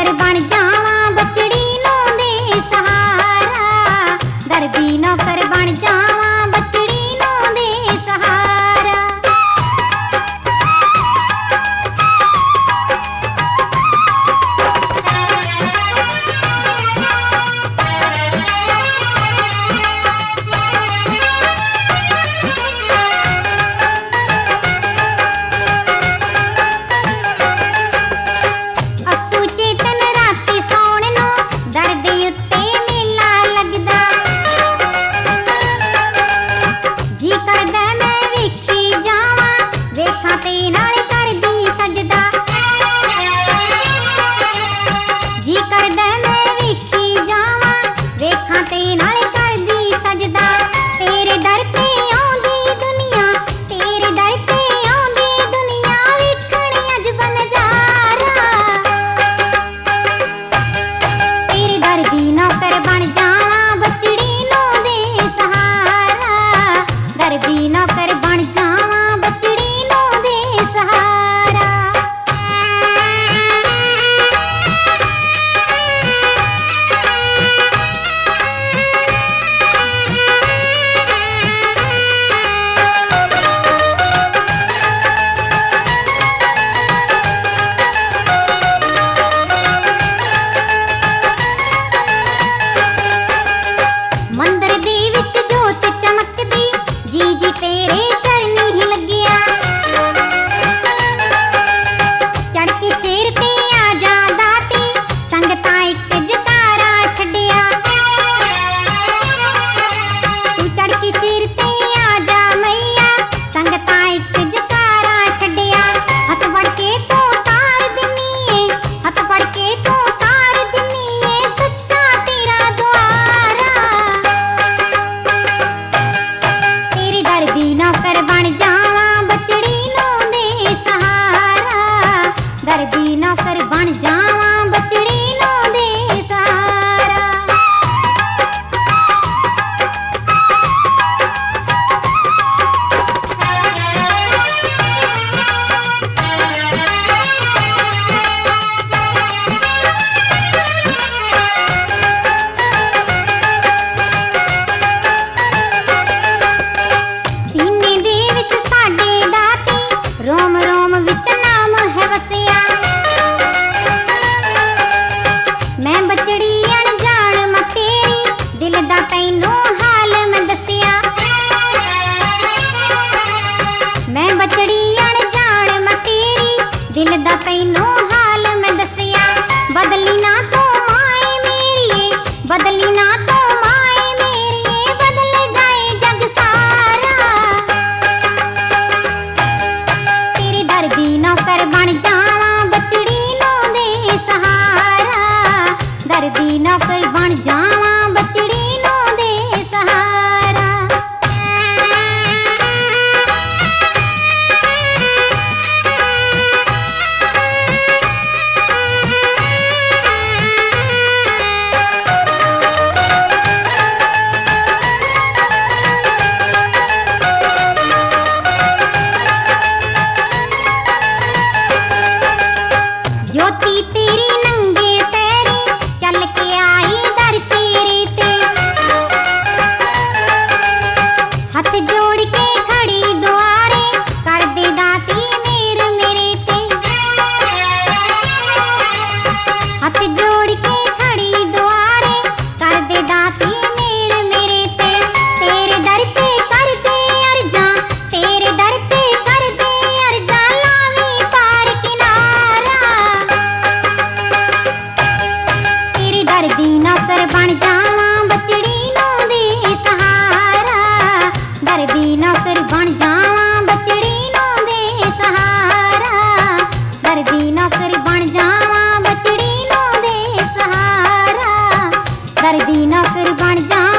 नौकर बन जावां बचड़ी नूं दे सहारा, दर्दी नौकर बन जावां बचड़ी नूं दे सहारा। दर्दी नौकर बन जावां बचड़ी नूं दे सहारा। सीने दे विच साडे दाती रोम रोम विच नाम है वसिया, मैं बचड़ी अनजान मैं तेरी दिल दा तैनू हाल मैं दसिया, मैं बचड़ी अनजान मैं तेरी दिल दा तैनू हाल मैं दसिया। बदली ना तो माए मेरी, बदली ना तो माए मेरी, बदल जाए जग सारा। तेरे दर्दी नौकर बन जावां बचड़ी नूं दे सहारा, दर्दी नौकर बन जावां बचड़ी नूं दे सहारा। ज्योति तेरी नंगे पैरी चल के आई दर तेरे ते, हथ जोड़ के खड़ी दुआरे कर दे दाती मेर मेरे ते, हथ जोड़ के खड़ी दुआरे कर दे दाती मेर मेरे ते। तेरे दर पे कर दे अर्जा, तेरे दर पे कर दे अर्जा, लावी पार किनारा। तेरे दर्दी नौकर बन जावां बचड़ी नूं दे सहारा, दर्दी नौकर बन जावां बचड़ी नूं दे सहारा, दर्दी नौकर बन जावां बचड़ी नूं दे सहारा, दर्दी नौकर बन जावां